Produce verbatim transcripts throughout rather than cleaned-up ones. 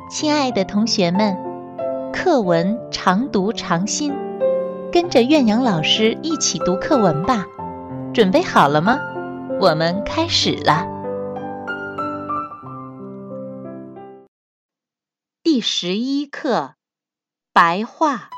亲爱的同学们，课文常读常新，跟着苑阳老师一起读课文吧。准备好了吗？我们开始了。第十一课，白话。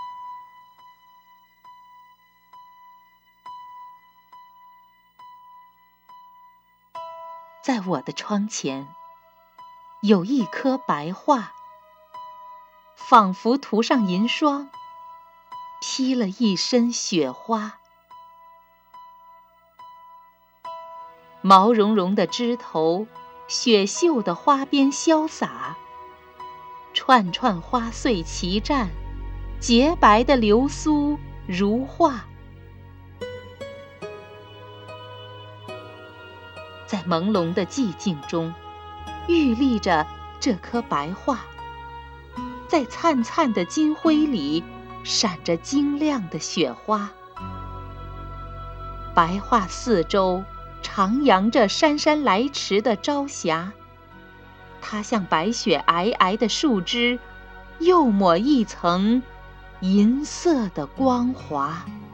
在我的窗前，有一棵白桦，仿佛涂上银霜，披了一身雪花。毛茸茸的枝头，雪绣的花边潇洒，串串花穗齐绽，洁白的流苏如画。在朦胧的寂静中，郁立着这棵白桦，在灿灿的金辉里，闪着晶亮的雪花。白桦四周徜徉着姗姗来迟的朝霞，它像白雪皑皑的树枝，又抹一层银色的光华。